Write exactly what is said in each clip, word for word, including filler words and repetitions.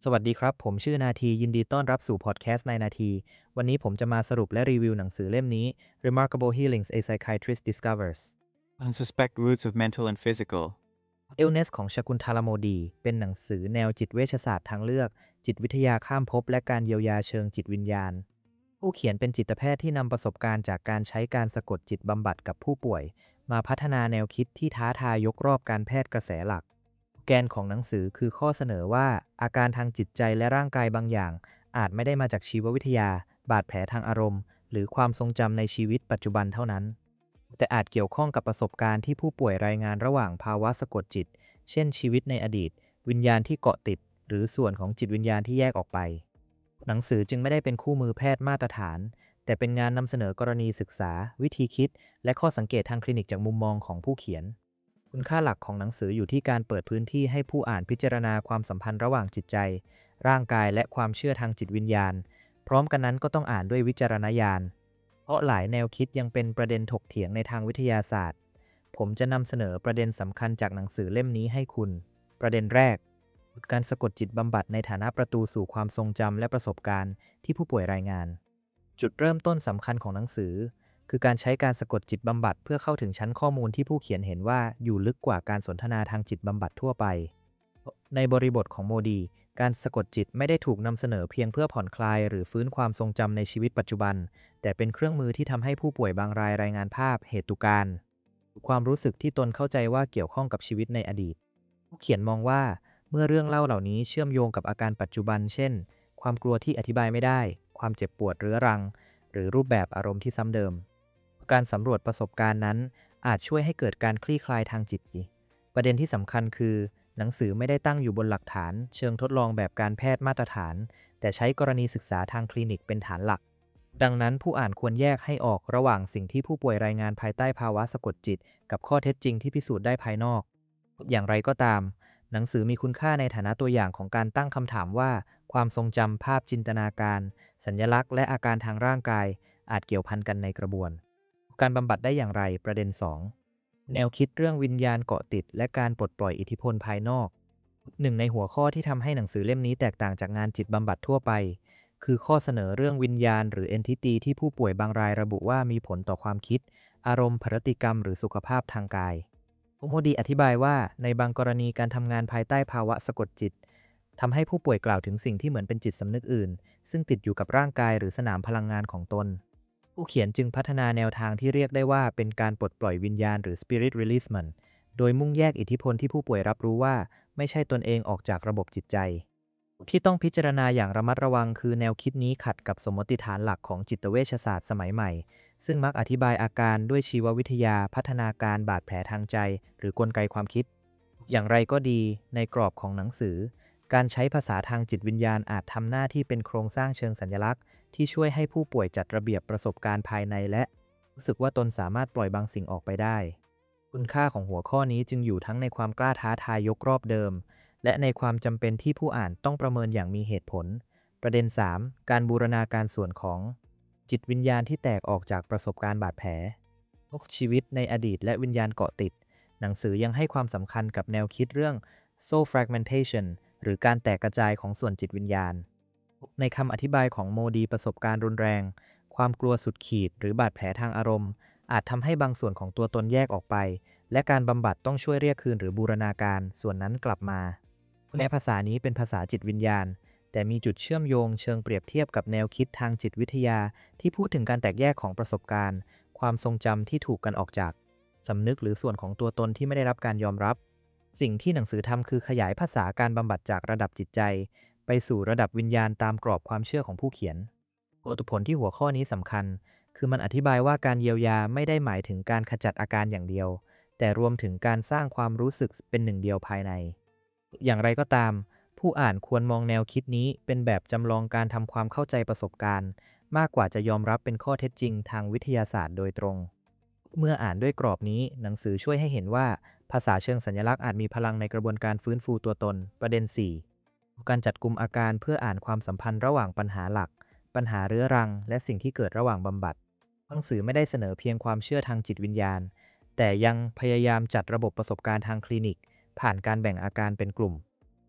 สวัสดีครับผมชื่อนาทียินดีต้อนรับสู่พอดแคสต์ในนาทีวันนี้ผมจะมาสรุปและรีวิวหนังสือเล่มนี้ Remarkable Healings a Psychiatrist Discovers Unsuspect Roots of Mental and Physical Illness ของชกุนทาลาโมดีเป็นหนังสือแนวจิตเวชศาสตร์ทางเลือกจิตวิทยาข้ามภพและการเยียวยาเชิงจิตวิญญาณผู้เขียนเป็นจิตแพทย์ที่นำประสบการณ์จากการใช้การสะกดจิตบำบัดกับผู้ป่วยมาพัฒนาแนวคิดที่ท้าทายยกรอบการแพทย์กระแสหลักแกนของหนังสือคือข้อเสนอว่าอาการทางจิตใจและร่างกายบางอย่างอาจไม่ได้มาจากชีววิทยาบาดแผลทางอารมณ์หรือความทรงจำในชีวิตปัจจุบันเท่านั้นแต่อาจเกี่ยวข้องกับประสบการณ์ที่ผู้ป่วยรายงานระหว่างภาวะสะกดจิตเช่นชีวิตในอดีตวิญญาณที่เกาะติดหรือส่วนของจิตวิญญาณที่แยกออกไปหนังสือจึงไม่ได้เป็นคู่มือแพทย์มาตรฐานแต่เป็นงานนำเสนอกรณีศึกษาวิธีคิดและข้อสังเกตทางคลินิกจากมุมมองของผู้เขียนคุณค่าหลักของหนังสืออยู่ที่การเปิดพื้นที่ให้ผู้อ่านพิจารณาความสัมพันธ์ระหว่างจิตใจร่างกายและความเชื่อทางจิตวิญญาณพร้อมกันนั้นก็ต้องอ่านด้วยวิจารณญาณเพราะหลายแนวคิดยังเป็นประเด็นถกเถียงในทางวิทยาศาสตร์ผมจะนำเสนอประเด็นสำคัญจากหนังสือเล่มนี้ให้คุณประเด็นแรกการสะกดจิตบำบัดในฐานะประตูสู่ความทรงจำและประสบการณ์ที่ผู้ป่วยรายงานจุดเริ่มต้นสำคัญของหนังสือคือการใช้การสะกดจิตบำบัดเพื่อเข้าถึงชั้นข้อมูลที่ผู้เขียนเห็นว่าอยู่ลึกกว่าการสนทนาทางจิตบำบัดทั่วไปในบริบทของโมดีการสะกดจิตไม่ได้ถูกนำเสนอเพียงเพื่อผ่อนคลายหรือฟื้นความทรงจำในชีวิตปัจจุบันแต่เป็นเครื่องมือที่ทำให้ผู้ป่วยบางรายรายงานภาพเหตุการณ์ความรู้สึกที่ตนเข้าใจว่าเกี่ยวข้องกับชีวิตในอดีตผู้เขียนมองว่าเมื่อเรื่องเล่าเหล่านี้เชื่อมโยงกับอาการปัจจุบันเช่นความกลัวที่อธิบายไม่ได้ความเจ็บปวดเรื้อรังหรือรูปแบบอารมณ์ที่ซ้ำเดิมการสำรวจประสบการณ์นั้นอาจช่วยให้เกิดการคลี่คลายทางจิตประเด็นที่สำคัญคือหนังสือไม่ได้ตั้งอยู่บนหลักฐานเชิงทดลองแบบการแพทย์มาตรฐานแต่ใช้กรณีศึกษาทางคลินิกเป็นฐานหลักดังนั้นผู้อ่านควรแยกให้ออกระหว่างสิ่งที่ผู้ป่วยรายงานภายใต้ภาวะสะกดจิตกับข้อเท็จจริงที่พิสูจน์ได้ภายนอกอย่างไรก็ตามหนังสือมีคุณค่าในฐานะตัวอย่างของการตั้งคำถามว่าความทรงจำภาพจินตนาการสัญลักษณ์และอาการทางร่างกายอาจเกี่ยวพันกันในกระบวนการบำบัดได้อย่างไรประเด็นสองแนวคิดเรื่องวิญญาณเกาะติดและการปลดปล่อยอิทธิพลภายนอกหนึ่งในหัวข้อที่ทำให้หนังสือเล่มนี้แตกต่างจากงานจิตบำบัดทั่วไปคือข้อเสนอเรื่องวิญญาณหรือ entity ที่ผู้ป่วยบางรายระบุว่ามีผลต่อความคิดอารมณ์พฤติกรรมหรือสุขภาพทางกายโมดีอธิบายว่าในบางกรณีการทำงานภายใต้ภาวะสะกดจิตทำให้ผู้ป่วยกล่าวถึงสิ่งที่เหมือนเป็นจิตสำนึกอื่นซึ่งติดอยู่กับร่างกายหรือสนามพลังงานของตนผู้เขียนจึงพัฒนาแนวทางที่เรียกได้ว่าเป็นการปลดปล่อยวิญญาณหรือ spirit releasement โดยมุ่งแยกอิทธิพลที่ผู้ป่วยรับรู้ว่าไม่ใช่ตนเองออกจากระบบจิตใจที่ต้องพิจารณาอย่างระมัดระวังคือแนวคิดนี้ขัดกับสมมติฐานหลักของจิตเวชศาสตร์สมัยใหม่ซึ่งมักอธิบายอาการด้วยชีววิทยาพัฒนาการบาดแผลทางใจหรือกลไกความคิดอย่างไรก็ดีในกรอบของหนังสือการใช้ภาษาทางจิตวิญญาณอาจทำหน้าที่เป็นโครงสร้างเชิงสัญลักษณ์ที่ช่วยให้ผู้ป่วยจัดระเบียบประสบการณ์ภายในและรู้สึกว่าตนสามารถปล่อยบางสิ่งออกไปได้คุณค่าของหัวข้อนี้จึงอยู่ทั้งในความกล้าท้าทายยกรอบเดิมและในความจำเป็นที่ผู้อ่านต้องประเมินอย่างมีเหตุผลประเด็นสามการบูรณาการส่วนของจิตวิญญาณที่แตกออกจากประสบการณ์บาดแผลชีวิตในอดีตและวิญญาณเกาะติดหนังสือยังให้ความสำคัญกับแนวคิดเรื่อง soul fragmentation หรือการแตกกระจายของส่วนจิตวิญญาณในคำอธิบายของโมดีประสบการณ์รุนแรงความกลัวสุดขีดหรือบาดแผลทางอารมณ์อาจทำให้บางส่วนของตัวตนแยกออกไปและการบำบัดต้องช่วยเรียกคืนหรือบูรณาการส่วนนั้นกลับมาแม้ภาษานี้เป็นภาษาจิตวิญญาณแต่มีจุดเชื่อมโยงเชิงเปรียบเทียบกับแนวคิดทางจิตวิทยาที่พูดถึงการแตกแยกของประสบการณ์ความทรงจำที่ถูกกันออกจากสำนึกหรือส่วนของตัวตนที่ไม่ได้รับการยอมรับสิ่งที่หนังสือทำคือขยายภาษาการบำบัดจากระดับจิตใจไปสู่ระดับวิญญาณตามกรอบความเชื่อของผู้เขียนผลผลที่หัวข้อนี้สำคัญคือมันอธิบายว่าการเยียวยาไม่ได้หมายถึงการขจัดอาการอย่างเดียวแต่รวมถึงการสร้างความรู้สึกเป็นหนึ่งเดียวภายในอย่างไรก็ตามผู้อ่านควรมองแนวคิดนี้เป็นแบบจำลองการทำความเข้าใจประสบการณ์มากกว่าจะยอมรับเป็นข้อเท็จจริงทางวิทยาศาสตร์โดยตรงเมื่ออ่านด้วยกรอบนี้หนังสือช่วยให้เห็นว่าภาษาเชิงสัญลักษณ์อาจมีพลังในกระบวนการฟื้นฟูตัวตนประเด็นสี่การจัดกลุ่มอาการเพื่ออ่านความสัมพันธ์ระหว่างปัญหาหลักปัญหาเรื้อรังและสิ่งที่เกิดระหว่างบำบัดหนังสือไม่ได้เสนอเพียงความเชื่อทางจิตวิญญาณแต่ยังพยายามจัดระบบประสบการณ์ทางคลินิกผ่านการแบ่งอาการเป็นกลุ่ม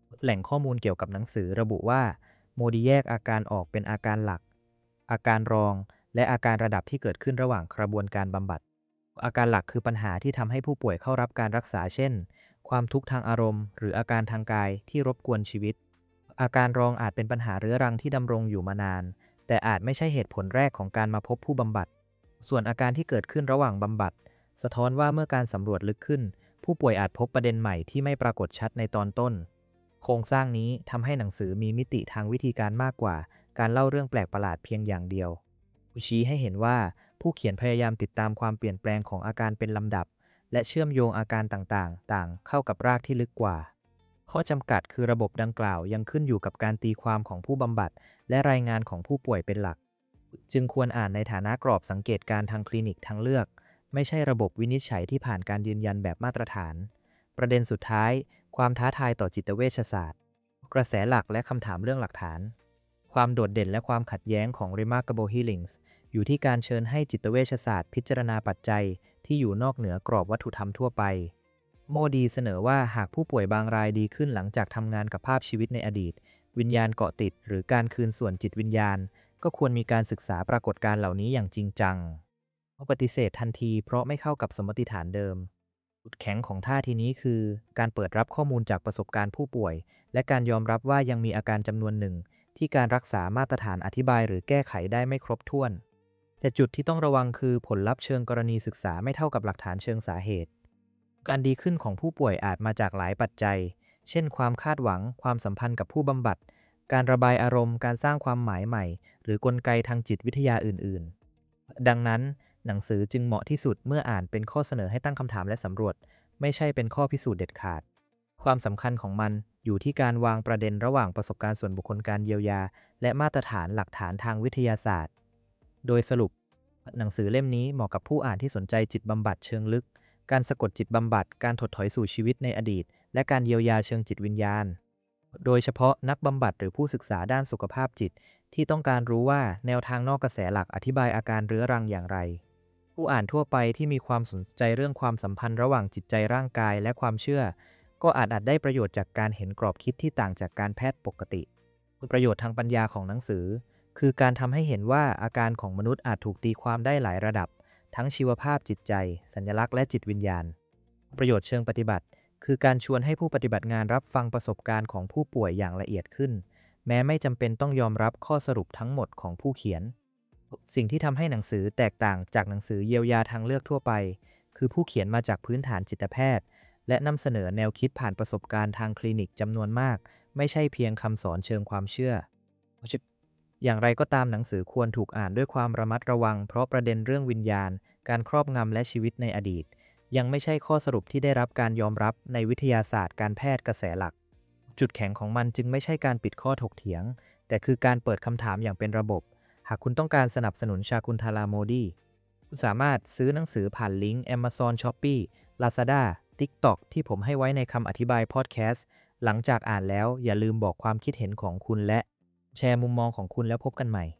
แหล่งข้อมูลเกี่ยวกับหนังสือระบุว่าโมดีแยกอาการออกเป็นอาการหลักอาการรองและอาการระดับที่เกิดขึ้นระหว่างกระบวนการบำบัดอาการหลักคือปัญหาที่ทำให้ผู้ป่วยเข้ารับการรักษาเช่นความทุกข์ทางอารมณ์หรืออาการทางกายที่รบกวนชีวิตอาการรองอาจเป็นปัญหาเรื้อรังที่ดำรงอยู่มานานแต่อาจไม่ใช่เหตุผลแรกของการมาพบผู้บำบัดส่วนอาการที่เกิดขึ้นระหว่างบำบัดสะท้อนว่าเมื่อการสำรวจลึกขึ้นผู้ป่วยอาจพบประเด็นใหม่ที่ไม่ปรากฏชัดในตอนต้นโครงสร้างนี้ทำให้หนังสือมีมิติทางวิธีการมากกว่าการเล่าเรื่องแปลกประหลาดเพียงอย่างเดียวชี้ให้เห็นว่าผู้เขียนพยายามติดตามความเปลี่ยนแปลงของอาการเป็นลำดับและเชื่อมโยงอาการต่างๆต่างเข้ากับรากที่ลึกกว่าข้อจำกัดคือระบบดังกล่าวยังขึ้นอยู่กับการตีความของผู้บำบัดและรายงานของผู้ป่วยเป็นหลักจึงควรอ่านในฐานะกรอบสังเกตการทางคลินิกทางเลือกไม่ใช่ระบบวินิจฉัยที่ผ่านการยืนยันแบบมาตรฐานประเด็นสุดท้ายความท้าทายต่อจิตเวชศาสตร์กระแสหลักและคำถามเรื่องหลักฐานความโดดเด่นและความขัดแย้งของ Remarkable Healings อยู่ที่การเชิญให้จิตเวชศาสตร์พิจารณาปัจจัยที่อยู่นอกเหนือกรอบวัตถุธรรมทั่วไปโมดีเสนอว่าหากผู้ป่วยบางรายดีขึ้นหลังจากทำงานกับภาพชีวิตในอดีตวิญญาณเกาะติดหรือการคืนส่วนจิตวิญญาณก็ควรมีการศึกษาปรากฏการณ์เหล่านี้อย่างจริงจังเขาปฏิเสธทันทีเพราะไม่เข้ากับสมมติฐานเดิมจุดแข็งของท่าทีนี้คือการเปิดรับข้อมูลจากประสบการณ์ผู้ป่วยและการยอมรับว่ายังมีอาการจำนวนหนึ่งที่การรักษามาตรฐานอธิบายหรือแก้ไขได้ไม่ครบถ้วนแต่จุดที่ต้องระวังคือผลลัพธ์เชิงกรณีศึกษาไม่เท่ากับหลักฐานเชิงสาเหตุการดีขึ้นของผู้ป่วยอาจมาจากหลายปัจจัยเช่นความคาดหวังความสัมพันธ์กับผู้บำบัดการระบายอารมณ์การสร้างความหมายใหม่หรือกลไกทางจิตวิทยาอื่นๆดังนั้นหนังสือจึงเหมาะที่สุดเมื่ออ่านเป็นข้อเสนอให้ตั้งคำถามและสำรวจไม่ใช่เป็นข้อพิสูจน์เด็ดขาดความสำคัญของมันอยู่ที่การวางประเด็นระหว่างประสบการณ์ส่วนบุคคลการเยียวยาและมาตรฐานหลักฐานทางวิทยาศาสตร์โดยสรุปหนังสือเล่มนี้เหมาะกับผู้อ่านที่สนใจจิตบำบัดเชิงลึกการสะกดจิตบำบัดการถดถอยสู่ชีวิตในอดีตและการเยียวยาเชิงจิตวิญญาณโดยเฉพาะนักบำบัดหรือผู้ศึกษาด้านสุขภาพจิตที่ต้องการรู้ว่าแนวทางนอกกระแสหลักอธิบายอาการเรื้อรังอย่างไรผู้อ่านทั่วไปที่มีความสนใจเรื่องความสัมพันธ์ระหว่างจิตใจร่างกายและความเชื่อก็อาจอาจได้ประโยชน์จากการเห็นกรอบคิดที่ต่างจากการแพทย์ปกติประโยชน์ทางปัญญาของหนังสือคือการทำให้เห็นว่าอาการของมนุษย์อาจถูกตีความได้หลายระดับทั้งชีวภาพจิตใจสัญลักษณ์และจิตวิญญาณประโยชน์เชิงปฏิบัติคือการชวนให้ผู้ปฏิบัติงานรับฟังประสบการณ์ของผู้ป่วยอย่างละเอียดขึ้นแม้ไม่จำเป็นต้องยอมรับข้อสรุปทั้งหมดของผู้เขียนสิ่งที่ทำให้หนังสือแตกต่างจากหนังสือเยียวยาทางเลือกทั่วไปคือผู้เขียนมาจากพื้นฐานจิตแพทย์และนำเสนอแนวคิดผ่านประสบการณ์ทางคลินิกจำนวนมากไม่ใช่เพียงคำสอนเชิงความเชื่ออย่างไรก็ตามหนังสือควรถูกอ่านด้วยความระมัดระวังเพราะประเด็นเรื่องวิญญาณการครอบงำและชีวิตในอดีตยังไม่ใช่ข้อสรุปที่ได้รับการยอมรับในวิทยาศาสตร์การแพทย์กระแสหลักจุดแข็งของมันจึงไม่ใช่การปิดข้อถกเถียงแต่คือการเปิดคำถามอย่างเป็นระบบหากคุณต้องการสนับสนุนชากุนทาราโมดีคุณสามารถซื้อหนังสือผ่านลิงก์ Amazon Shopee Lazada TikTok ที่ผมให้ไว้ในคำอธิบายพอดแคสต์หลังจากอ่านแล้วอย่าลืมบอกความคิดเห็นของคุณและแชร์มุมมองของคุณแล้วพบกันใหม่